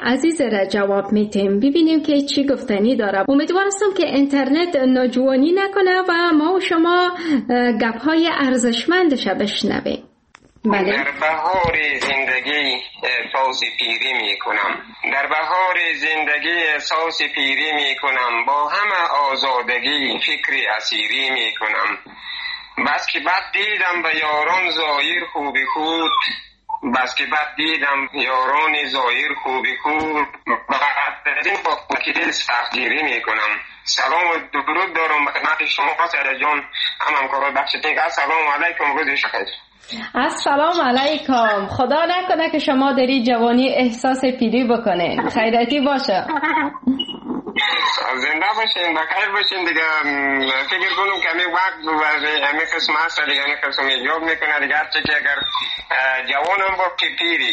عزیز را جواب میتیم. ببینیم که چی گفتنی داره. امیدوارم که اینترنت ناجوانی نکنه و ما و شما گپ‌های ارزشمندش بشنویم.
بله. در بهار زندگی احساس پیری می کنم. در بهار زندگی احساس پیری می کنم. با همه آزادگی فکر اسیری می کنم. بس که بد دیدم به یاران ظاهر خوبی خود. بس که بد دیدم یاران ظاهر خوبی خود. بعد از این با که دل سختگیری می کنم. سلام و درود دارم به خدمت شما سعید جان، همکاران بخش تک. سلام علیکم، روز شما.
السلام علیکم. خدا نکنه که شما داری جوانی احساس پیری بکنین. خیراتی باشه.
زنده باشین، بخیر باشین دیگه. فکر کنم که همین وقت و همین قسم هست دیگه، همین قسم ایجاب میکنه دیگه. هرچه که اگر جوانم با پیری،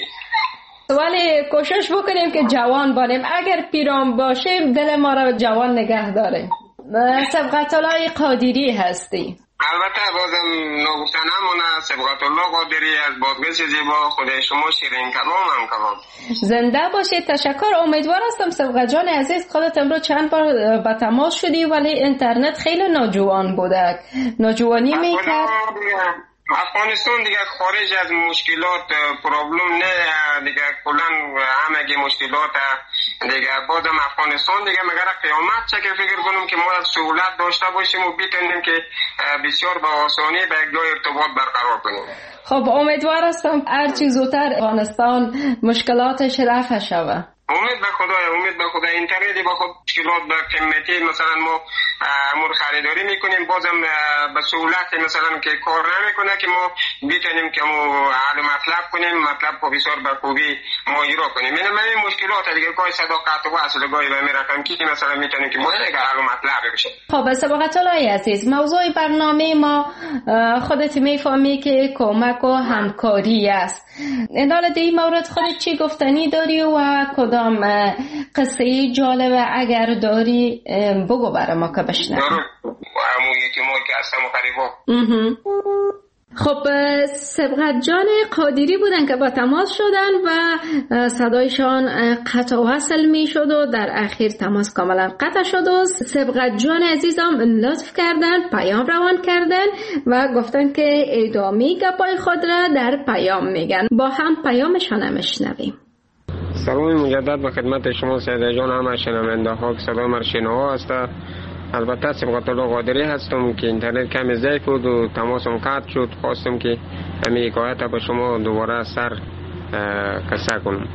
ولی کوشش بکنیم که جوان بانیم. اگر پیرام باشیم دل ما را جوان نگه داره. سبقت الله قادری هستی.
البته بازم نگفتن همونه. سبقت الله قادری از بازگشت زیبا. خدا شما شیرین کلام هم کلام.
زنده باشید. تشکر. امیدوار هستم سبقت جان عزیز خودت امروز چند بار به تماس شدی ولی اینترنت خیلی ناجوان بوده. ناجوانی میکرد.
افغانستان دیگه خارج از مشکلات پرابلم نه دیگه، کلا همه مشکلات دیگه. بازم افغانستان دیگه مگر قیامت چه که فکر کنم که ما از سهولت داشته باشیم و بتونیم که بسیار با آسانی به یک جای ارتباط برقرار کنیم.
خب امیدوار هستم هر چیز زودتر افغانستان مشکلاتش رفع شوه.
امید به خدا. اینترنت با خود مشکلات به قیمتی مثلا ما امور خریداری میکنیم، بازم به سهولت مثلا که کار نمیکنه که ما بتونیم که ما حل مطلب کنیم، مطلب کو بسیار به خوبی ما اجرا کنیم. این مشکلات دیگه گاهی صداقت و اصل گاهی به میرقم که مثلا میتونیم که ما دیگه حل مطلب بشه.
خب سبقت الله عزیز، موضوع برنامه ما خودت میفهمی که کمک و همکاری است. این حال در این مورد خودت چی گفتنی داری و کدام قصه جالب اگر داری بگو برای ما که بشنویم.
همون یکی ما که هستم و قریبا.
خب سبقت جان قادری بودن که با تماس شدن و صدایشان قطع و وصل می شد و در اخیر تماس کاملا قطع شد و سبقت جان عزیزم لطف کردن، پیام روان کردن و گفتن که ادامه گپای خود را در پیام میگن. با هم پیامشان میشنویم.
سلام مجدد به خدمت شما سعید جان، همه شنونده ها که صدا من شنوا است. البته سبقت الله قادری هستم که اینترنت کمی ضعیف بود و تماسم قطع شد. خواستم که همین حکایت به شما دوباره سر قصه کنم.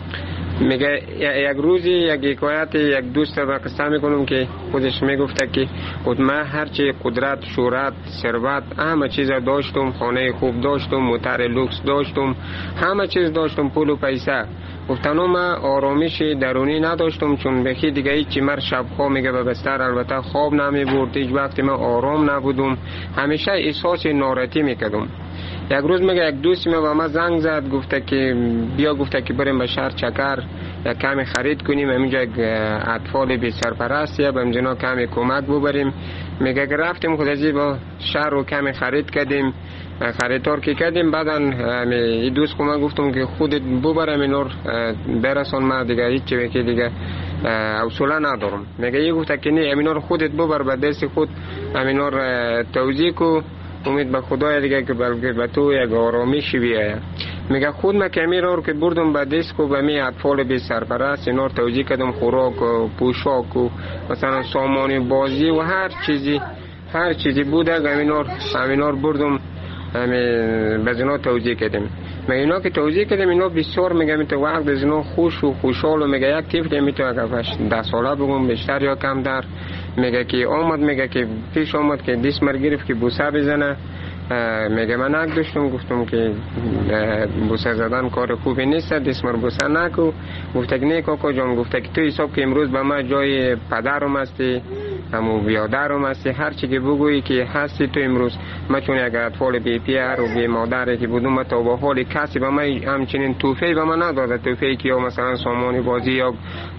میگه یک روزی یک حکایت یک دوست را قصه میکنم که خودش میگفته که من هرچی قدرت، شهرت، ثروت، همه چیز داشتم، خانه خوب داشتم، موتر لوکس داشتم، همه چیز داشتم، پول و پیسه. گفتنو من آرامش درونی نداشتم، چون بخی دیگه هیچی مر شب‌ها میگه به بستر البته خواب نمی برد، هیچ وقتی من آرام نبودم، همیشه احساس ناراحتی میکردم. یک روز میگه یک دوست من به من زنگ زد، گفته که بریم به شهر چکر یک کمی خرید کنیم، همینجا یک اطفال بی سرپرستی به همجنا کمی کمک ببریم. میگه که رفتیم خودازی با شهر رو کمی خرید کردیم، خریدار که کردیم. بعدا این دوست من گفتم که خودت ببرم اینور برسان، من دیگه هیچی بکی دیگه حوصله ندارم. میگه یه گفته که نه، اینور خودت ببر به دست خود، اینور توزیع کو، امید به خدای دیگه که بلکه به تو یک آرامشی بیاید. میگه خود من کمی رو که بردم به دست کو به می اطفال بی سرپرست اینور توزیع کردم، خوراک و پوشاک و مثلا سامان بازی و هر چیزی بوده همینور بردم به زنا توزیع کردیم. میگه اینا که توزیع کردیم اینا بسیار میگه میتونه وقت از اینا خوش و خوشحال و میگه یک طفل میتونه که 10 ساله بگم بیشتر یا کم در میگه که آمد، میگه که پیش آمد که دستمر گرفت که بوسه بزنه. میگه من نک داشتم، گفتم که بوسه زدن کار خوبی نیست، دستمر بوسه نکو. گفته که نه کاکا جان، گفته که تو حساب که امروز به من جای پدرم هستی، همو بیادرم هستی، هر چی که بگویی که هستی تو امروز. من چون یک اطفال بی پیر و بی مادری که بودم، تا به حال کسی به من همچنین توفی به من نداده، توفی که یا مثلا سامان بازی یا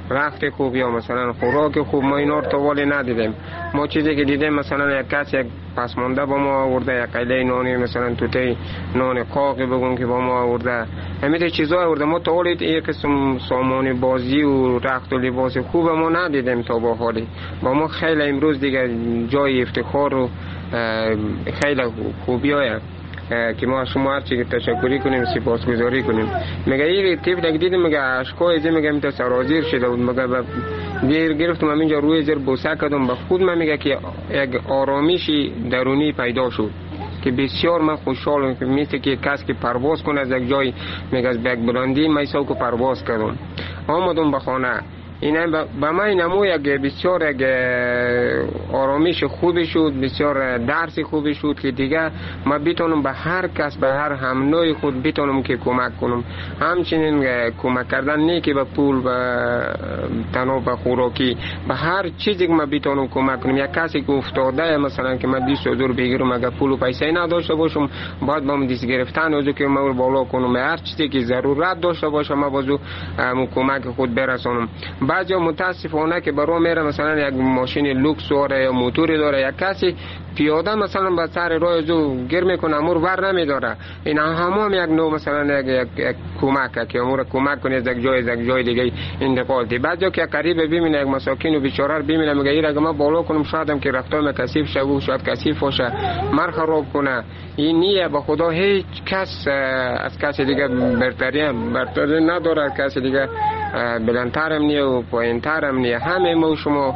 رفت خوب یا مثلا خوراک خوب ما اینا رو توالی ندیدیم. ما چیزی که دیدیم مثلا یک کس یک پسمانده با ما آورده، یک قیله نانی مثلا توته نان قاقی بگون که با ما آورده، همین چیزا آورده. ما توالی یک قسم سامان بازی و رخت و لباس خوب ما ندیدیم تا با حالی. با ما خیلی امروز دیگه جای افتخار و خیلی خوبی های که ما شما هر چی تشکری کنیم، سپاسگزاری کنیم. میگه این طفل دیدیم میگه اشکای زی میگه میت سرازیر شده بود، میگه دیر گرفتم همینجا روی زیر بوسه کردم به خود من میگه که یک آرامشی درونی پیدا شد که بسیار من خوشحالم که مثل که کسی که پرواز کنه از یک جای میگه از یک بلندی میساو که پرواز کردم. آمدم به خانه این به من نمو یک بسیار یک آرامش خوبی شد، بسیار درس خوبی شد که دیگه من بتونم به هر کس، به هر هم نوع خود بتونم که کمک کنم. همچنین کمک کردن نه که به پول، به تنها به خوراکی، به هر چیزی که من بتونم کمک کنم. یک کسی که افتاده مثلا که من 200,000 بگیرم، اگر پول و پیسه نداشته باشم باید با من دست گرفتن اوزو که من بالا کنم، هر چیزی که ضرورت داشته باشم من بازو کمک خود برسانم. بعضی متاسفانه که برای میره مثلا یک ماشین لوکس داره یا موتوری داره، یک کسی پیاده مثلا به سر راه زو گیر میکنه، امور ور نمیداره. این هم یک نوع مثلا یک کمک که امور کمک کنه از یک جای دیگه انتقال دی. بعضی که قریب ببینه یک مساکین و بیچاره ببینه میگه این اگه ما بالا کنم شاید که رفتار کثیف شه و شاید کثیف باشه مر خراب کنه. این نیه به خدا هیچ کس از کسی دیگه برتری نداره، کسی دیگه بلندتر هم نیه و پایینتر هم نیه. همه ما شما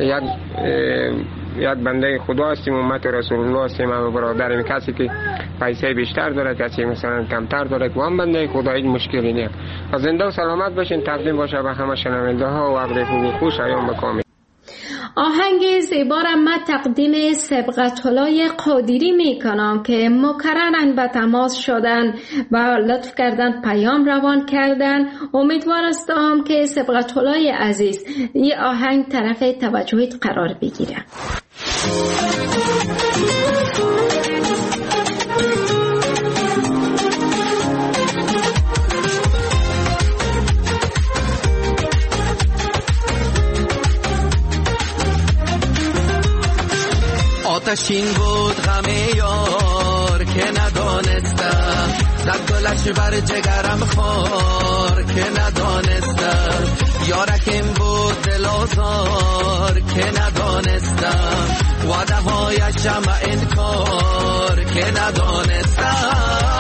یک بنده خدا هستیم، امت رسول الله هستیم. همه برادریم، کسی که پیسه بیشتر داره، کسی مثلا کمتر داره، که هم بنده خدا هیچ مشکلی نیه. از زنده و سلامت باشین. تقدیم باشه به همه شنونده ها و عقل خوب و خوش ایام بکامل.
آهنگ زیبا را من تقدیم سبقت‌الله قادری می کنم که مکررن به تماس شدن و لطف کردن، پیام روان کردن. امیدوار هستم که سبقت‌الله عزیز این آهنگ طرف توجهت قرار بگیره.
آتشین بود غم یار که ندانستم، زد گلش بر جگرم خار که ندانستم. یارکم بود دل آزار که ندانستم، وعده هایش شمع انکار که ندانستم.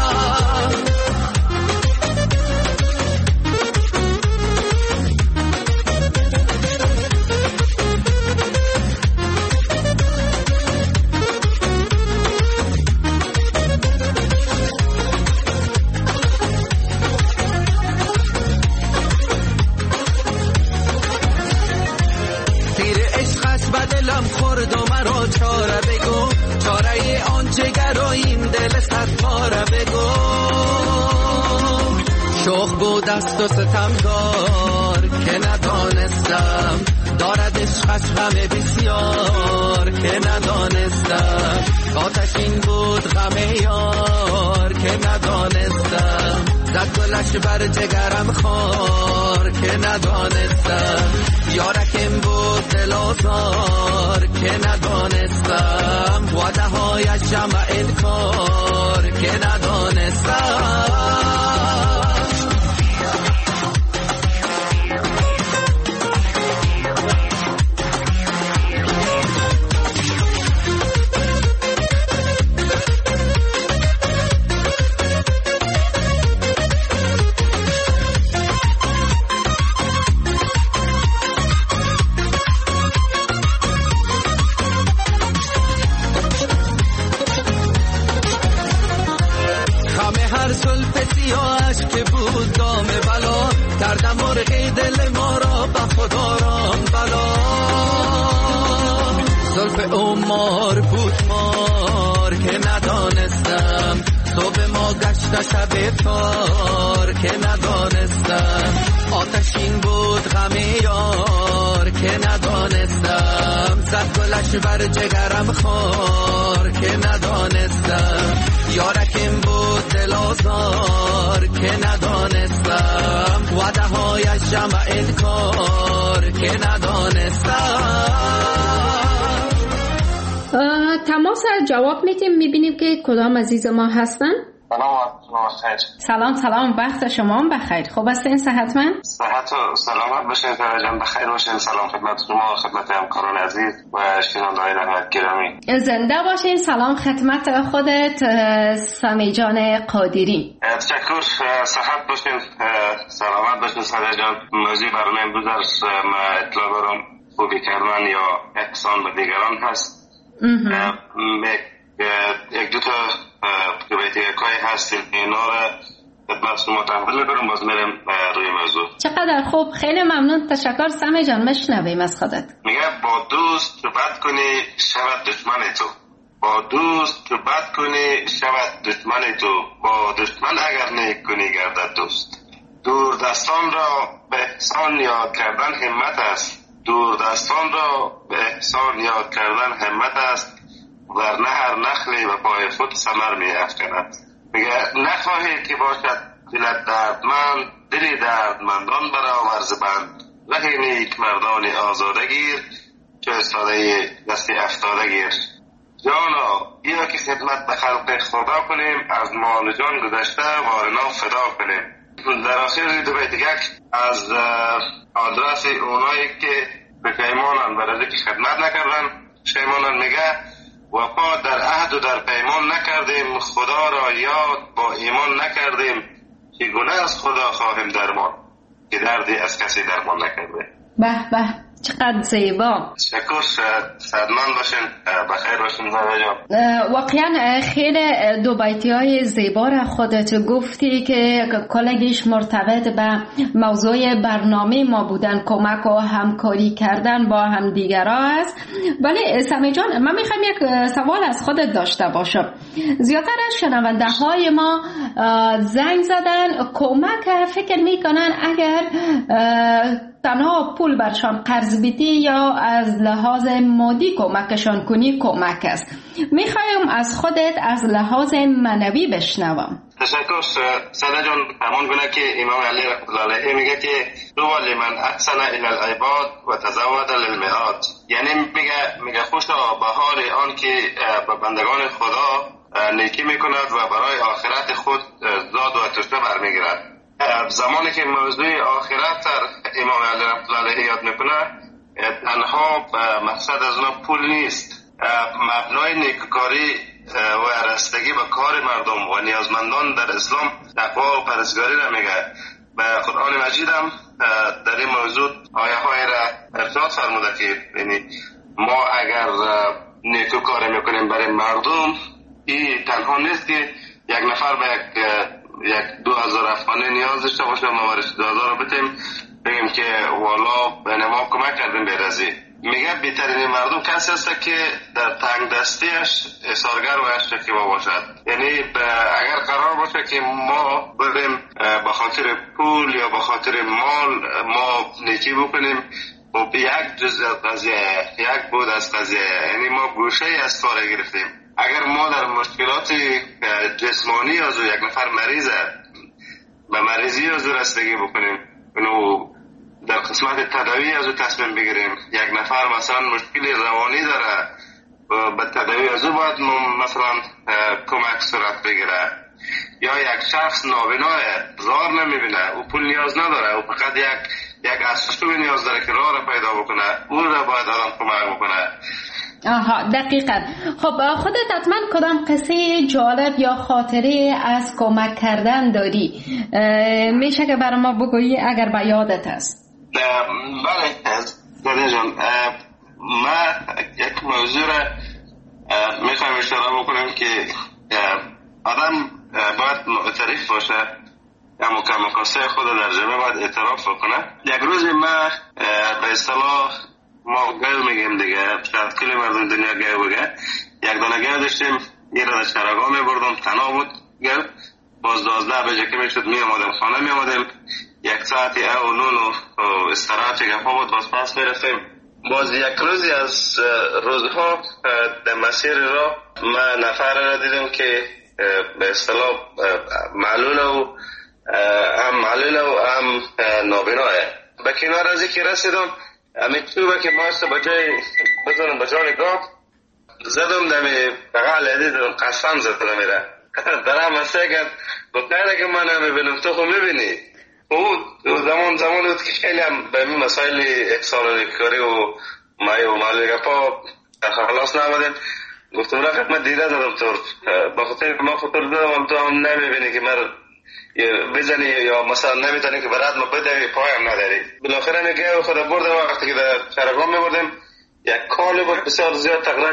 دلم خورد و مرا چاره بگو، چاره آن جگر و این دل صد پاره بگو. شوخ بود دست و ستمگار که ندانستم، دارد عشقش غم بسیار که ندانستم. آتشین بود غم یار که ندانستم، زد گلش بر جگرم خار که ندانستم. یارکم بود دل آزار که ندانستم، وعده هایش شمع انکار که ندانستم. که بود دام بلا، کردم مرغی دل ما را به خدا رام بلا. زلف عمار بود مار که ندانستم، صبح ما گشت شب تار که ندانستم. آتشین بود غم یار که ندانستم، زد گلش بر جگرم خار که ندانستم. یارکم بود دل آزار که ندانستم وعده هایش جمع انکار که ندانستم.
تماس جواب میتیم میبینیم که کدام عزیز ما هستن. سلام وقت شما بخیر. خوب هستین؟ صحتمند؟
صحت و سلامت باشین فرجان، بخیر باشین. سلام خدمت شما، خدمت همکاران عزیز و شنونده‌های نهایت گرامی.
زنده باشین. سلام خدمت خودت سمی جان قادری.
تشکر. صحت باشین، سلامت باشین سمی جان. موضوع برنامه امروز ما اطلاع دارم خوبی کردن یا احسان به دیگران هست. یک دو تا بیتیکایی هست اینا را خدمت شما تحویل می‌کنم، باز میرم روی موضوع.
چقدر خوب، خیلی ممنون، تشکر سمی جان. مشنویم از خودت.
میگه با دوست صحبت کنی شود دشمن تو، با دوست صحبت کنی شود دشمن تو، با دشمن اگر نیک کنی گردد دوست. دور دستان را به احسان یاد کردن همت است، دور دستان را به احسان یاد کردن همت است، ورنه هر نخلی و پای خود ثمر می افکند. میگه نخواهی که باشد دلت دردمند، دلی دردمندان برآور ز بند، رهی نیک مردان آزاده گیر، چو استاده دستی افتاده گیر. جانا بیا که خدمت به خلق خدا کنیم، از مال جان گذشته وارنا فدا کنیم. در آخر دو بیت دیگه از آدرس اونایی که به پیمانن برای که خدمت نکردن شیمانن، میگه وفا در عهد و در پیمان نکردیم، خدا را یاد با ایمان نکردیم، چگونه از خدا خواهیم درمان که دردی از کسی درمان نکرده.
به به، چقدر زیبا.
شکر. صحتمند باشین، بخیر باشین زنده جان.
واقعا خیلی دو بیتی های زیبا را خودت گفتی که کلگیش مرتبط به موضوع برنامه ما بودن، کمک و همکاری کردن با هم دیگرها است. ولی سمی جان، من میخوام یک سوال از خودت داشته باشم. زیادتر از شنونده های ما زنگ زدن کمک فکر میکنن اگر تنها پول برشان قرض بدی یا از لحاظ مادی کمکشان کنی کمک است. میخوایم از خودت از لحاظ معنوی بشنوم.
تشکر ساده جان. همون گونه که امام علی رحمت الله علیه میگه که طوبی لمن احسن الی العباد و تزود للمیعاد، یعنی میگه خوشا به حال آن که به بندگان خدا نیکی میکند و برای آخرت خود زاد و تشنه برمیگیرد. زمانی که موضوع آخرت در امام علی رحمت الله علیه یاد میکنه، تنها مقصد از اون پول نیست، مبنای نیکوکاری و رسیدگی به کار مردم و نیازمندان در اسلام تقوا و پرهیزگاری را میگه. به قرآن مجید هم در این موضوع آیه های را ارشاد فرموده که یعنی ما اگر نیکوکاری میکنیم برای مردم، این تنها نیست که یک نفر به یک 2000 افغانی نیاز داشته باشه ما برش 2000 رو بتیم بگیم که والا به ما کمک کردیم بیرزی. میگه بهترین مردم کسی هست که در تنگ دستیش احسارگر و اشتکی با باشد. یعنی اگر قرار باشه که ما بریم به خاطر پول یا به خاطر مال ما نیکی بکنیم و یک جز قضیه، یک بود از قضیه، یعنی ما گوشه از کار گرفتیم. اگر ما در مشکلات جسمانی از یک نفر مریضه به مریضی از رسیدگی بکنیم، اینو در قسمت تداوی از تصمیم بگیریم. یک نفر مثلا مشکل روانی داره به تداوی از باید مثلا کمک صورت بگیره، یا یک شخص نابیناه راه نمیبینه و پول نیاز نداره و فقط یک اساسوی نیاز داره که راه را پیدا بکنه، اون را باید آدم کمک بکنه.
آها، دقیقاً. خب خودت حتما کدام قصه جالب یا خاطره از کمک کردن داری؟ میشه که برای ما بگویی اگر به یادت است؟
بله زده جان، ما یک موضوع را میخوایم اشاره بکنم که آدم باید معترف باشه یا مکاسه خود در جمعه باید اعتراف بکنه. یک روز ما به اصطلاح ما گل میگیم دیگه، شاید کلی مردم دنیا گل بگه، یک دانه گل داشتیم، یه را در چراگاه میبردم، تنها بود گل، باز 12 بجه که میشد میامادم خانه میامادم، یک ساعتی او نون و استراحت گفا بود، باز پاس میرفتیم. باز یک روزی از روزها در مسیر را من نفر را دیدم که به اصطلاح معلول و هم نابیناه. به کنار از اینکه رسیدم همین چوبه که ماست بجای بزنم بجای گاف زدم دمی بغل دیدم قسم زدم میره درم مسته کرد بکنه که من میبینم تو خود میبینی. او زمان بود که خیلی هم به این مسائل اکسال کاری و مای و مالی گپا خلاص نامدن. گفتم رفت من دیده دادم تو با خاطر ما خطر دادم تو هم نمیبینی که من بزنی یا مثلا نمیتونی که برات ما بدوی پایم نداری. بالاخره میگه خود بردم وقتی که در چرگام میبردم یک کالی بود بسیار زیاد تقریبا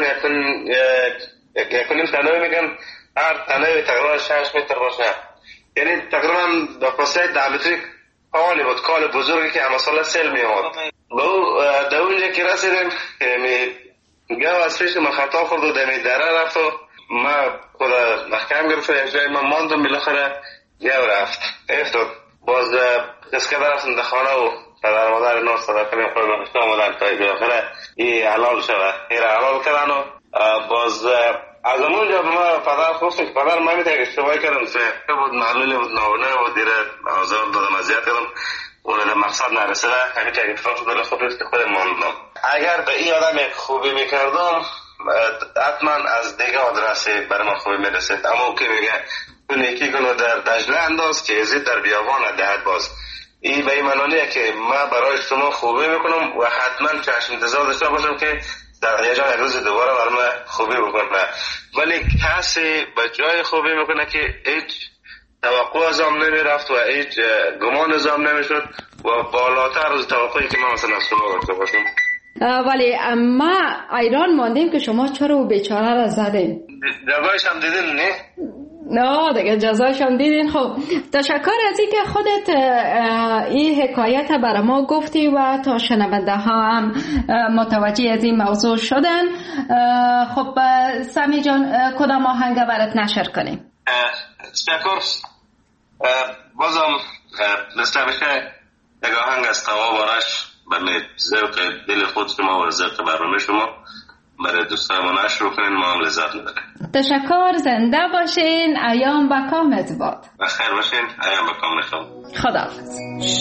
یکونیم تنوی میگن هر تنوی تقریبا 6 متر باشه. یعنی تقریبا در فاصله 10 متری کالی بود، کال بزرگی که همه سال سیل میاد. در اونجا که رسیدم میگه از پیش من خطا خورد و دمی دره رفت و من خود محکم گرفت و یک جای من ماندم بالاخره یه رفت افتاد. باز اسکه برفتم در خانه و پدر مادر ناز صدقه میخواه بخشت آمدن تا بالاخره این حلال شده. این حلال کردن و باز از همون جا به من پدر خوشم که پدر من میتونه اشتباهی کردم که بود معلولی بود نابونه و دیره آزار دادم ازیاد کردم اون مقصد نرسیده همین که اتفاق شده دل خود که خود ماندم. اگر به این آدم خوبی میکردم حتما از دیگه آدرسی برای من خوبی میرسید. اما که میگه تو نیکی کنو در دجله انداز که ازید در بیابان دهد باز. این به این معنیه که من برای شما خوبی میکنم و حتما چشم انتظار داشته باشم که در یه جا یک روز دوباره برای من خوبی بکنه. ولی کسی به جای خوبی میکنه که هیچ توقع ازم نمیرفت و هیچ گمان ازم نمیشد و بالاتر از توقعی که من مثلا از شما داشته باشم.
ولی ما ایران ماندیم که شما چرا او بیچاره را زدین؟
جزایش هم دیدین نه؟
نه دیگه جزایش هم دیدین. خب تشکر از این که خودت این حکایت برای ما گفتی و تا شنونده ها هم متوجه از این موضوع شدن. خب سمی جان کدام آهنگ برات نشر کنیم؟
تشکر. بازم مثل بشه یک آهنگ از قوا بارش برای ذوق دل خود شما و ذوق برنامه شما برای دوستان ما نشر کنین ما هم لذت میبریم.
تشکر. زنده باشین. ایام با کامت باد.
بخیر باشین. ایام با کام نشون.
خداحافظ.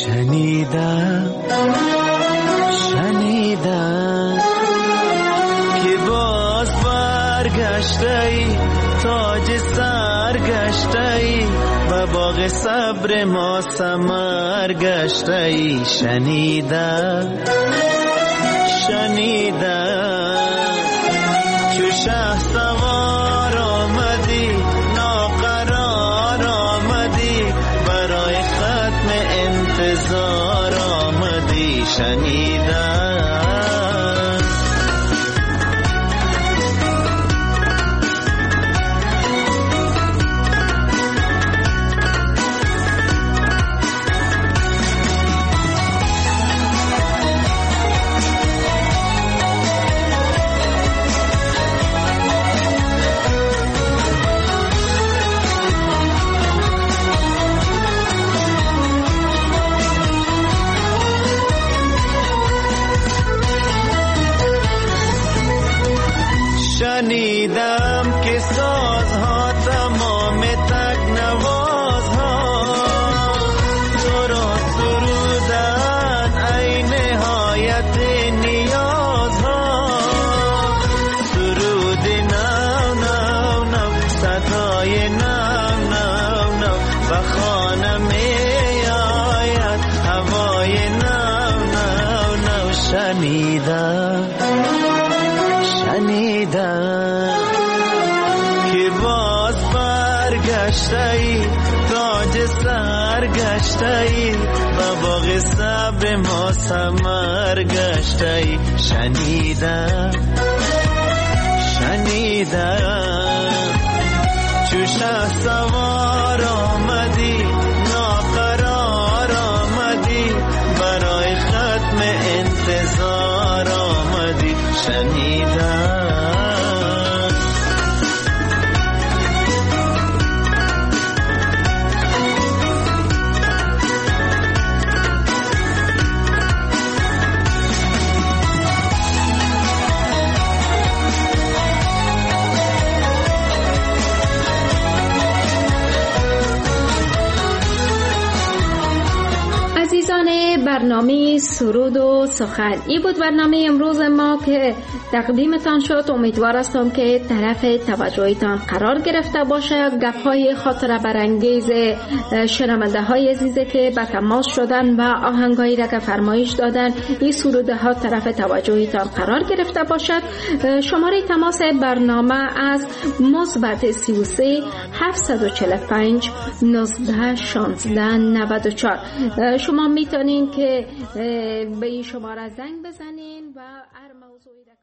شنیدم که باز برگشته ای تاج سر گشته ای و باغ صبر ما ثمر گشته ای. شنیدم چو شه سوار آمدی ناقرار آمدی برای ختم انتظار آمدی. شنیدم شنیدم که سازها تمام تکنوازها تو را سرودن ای نهایت نیازها. سرود نو نو نو صدای نو نو نو و خانه می آید هوای نو نو نو. شنیدم که باز برگشته ای تاج سر گشته ای و باغ صبر ما ثمر گشته ای. شنیدم چو شه سوار آمدی ناقرار آمدی برای ختم انتظار آمدی. شنیدم
برنامه سرود و سخن. این بود برنامه امروز ما که تقدیمتان شد. امیدوار هستم که طرف توجهتان قرار گرفته باشه. گپ‌های خاطره برانگیز شنونده های عزیزه که به تماس شدن و آهنگایی را که فرمایش دادن، این سروده ها طرف توجهتان قرار گرفته باشد. شماره تماس برنامه از مثبت 33 745 19 16 94. شما میتونین که به این شماره زنگ بزنین و هر موضوعی